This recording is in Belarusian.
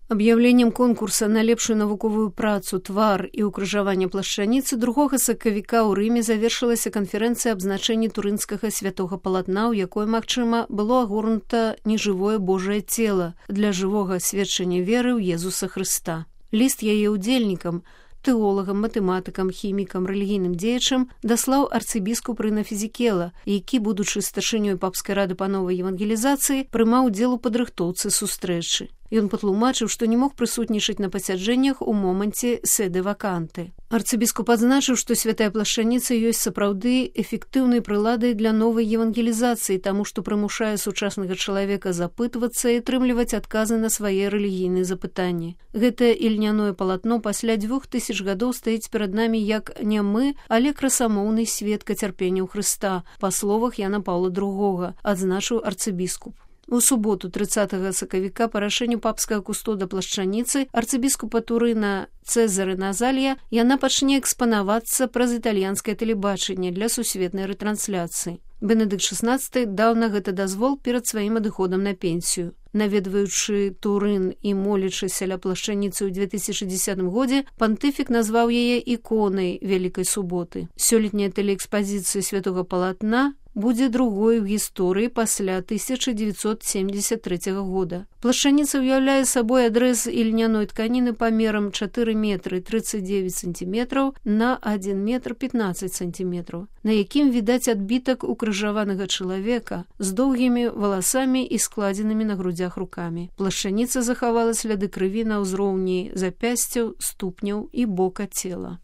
Аб'яўленнем конкурса на лепшую навуковую працу «Твар і ўкрыжаванне плашчаніцы» 2 сакавіка ў Рыме завершылася канферэнцыя аб значэнні турынскага святога палатна, у якой, магчыма, было агорнута нежывое Божае цела для жывога сведчання веры ў Езуса Хрыста. Ліст яе ўдзельнікам, тэолагам, матэматыкам, хімікам, рэлігійным дзеячам даслаў арцыбіскуп Рына Фізікела, які, будучы старшынёй папскай рады па новай евангелізацыі, прымаў удзел у падрыхтоўцы сустрэчы. Ён патлумачыў, што не мог прысутнічаць на пасяджэннях у моманце седы ваканты. Арцыбіскуп адзначыў, што святая плашчаніца ёсць сапраўды эфектыўнай прыладай для новай евангелізацыі, таму што прымушае сучаснага чалавека запытвацца і атрымліваць адказы на свае рэлігійныя запытанні. Гэтае ільняное палатно пасля 2000 гадоў стаіць перад намі як не мы, але красамоўны сведка цярпення ў Хрыста, па словах Яна Паўла II, адзначыў арцыбіскуп. У суботу 30 сакавіка па рашэнню папскага кустода плашчаніцы арцыбіскупа Турына Цэзары Назалія яна пачне экспанавацца праз італьянскае тэлебачанне для сусветнай рэтрансляцыі. Бенедыкт XVI даў на гэта дазвол перад сваім адыходам на пенсію. Наведваючы Турын і молячыся ля плашчаніцы ў 2010 годзе, пантыфік назваў яе іконай Вялікай суботы. Сёлетняя тэлеэкспазіцыя святога палатна будзе другой у гісторыі пасля 1973 года. Плашчаніца ўяўляе сабой адрэз ільняной тканіны памерам 4 метры 39 сантиметраў на 1 метр 15 сантиметраў, на якім відаць адбітак укрыжаванага чалавека з доўгімі валасамі і складзенымі на грудзях рукамі. Плашчаніца захавала сляды крыві на ўзроўні запясцяў, ступняў і бока цела.